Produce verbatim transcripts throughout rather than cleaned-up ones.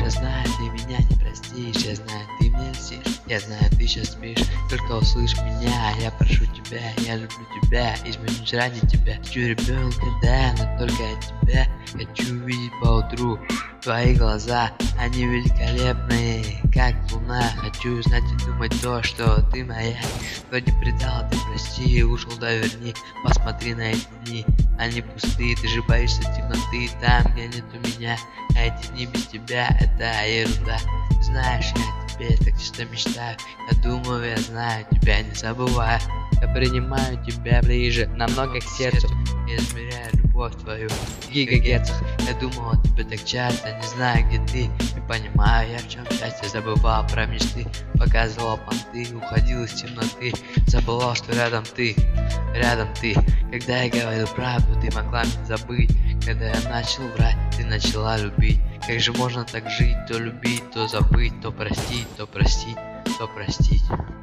Я знаю, ты меня не простишь, я знаю, ты мне льстишь, я знаю, ты сейчас спишь, только услышь меня, я прошу тебя, я люблю тебя, изменюсь ради тебя. Хочу ребенка, да, но только от тебя. Хочу увидеть поутру твои глаза, они великолепные, как луна. Хочу знать и думать то, что ты моя. Кто не предал, ты прости, ушел, да верни. Посмотри на эти дни, они пустые, ты же боишься темноты, там, где нету меня. А эти дни без тебя — это ерунда. Знаешь, я тебе так часто мечтаю, я думаю, я знаю, тебя не забываю. Я принимаю тебя ближе, намного к сердцу. Я измеряю любовь твою в гигагерцах. Я думал о тебе так часто, не знаю, где ты. Не понимаю я, в чем счастье. Забывал про мечты, показывал понты, уходил из темноты. Забывал, что рядом ты, рядом ты. Когда я говорил правду, ты могла меня забыть. Когда я начал врать, ты начала любить. Как же можно так жить, то любить, то забыть, то простить, то простить, то простить.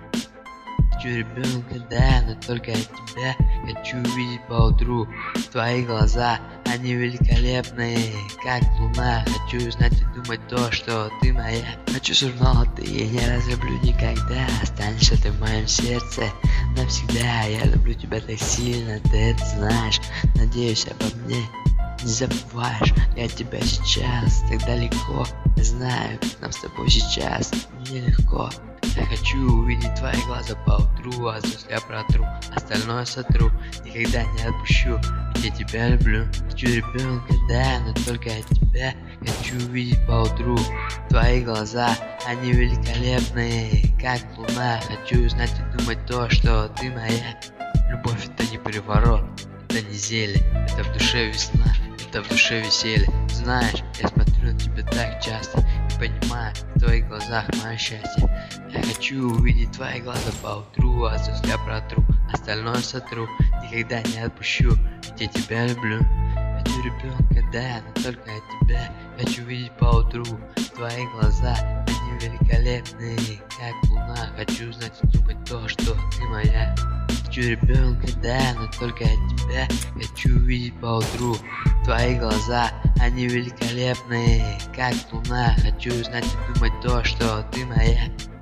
Хочу ребенка, да, но только от тебя. Хочу увидеть поутру твои глаза, они великолепные, как луна. Хочу знать и думать то, что ты моя. Хочу снова ты, не разлюблю никогда. Останешься ты в моем сердце навсегда. Я люблю тебя так сильно, ты это знаешь. Надеюсь, обо мне не забываешь. Я тебя сейчас так далеко. Я знаю, как нам с тобой сейчас нелегко. Я хочу увидеть твои глаза поутру, а слез я протру, остальное сотру, никогда не отпущу, ведь я тебя люблю. Хочу ребенка, да, но только от тебя. Хочу увидеть поутру твои глаза, они великолепные, как луна. Хочу знать и думать то, что ты моя. Любовь — это не приворот, это не зелье, это в душе весна, это в душе веселье. Знаешь, я смотрю на тебя так часто и понимаю в твоих глазах мое счастье. Я хочу увидеть твои глаза поутру, а слез я протру, остальное сотру, никогда не отпущу, ведь я тебя люблю. Хочу ребенка, да, но только от тебя. Хочу увидеть поутру твои глаза, они великолепные, как луна. Хочу знать и думать то, что ты моя. Хочу ребенка, да, но только от тебя. Хочу увидеть поутру твои глаза, они великолепные, как луна. Хочу знать и думать то, что ты моя.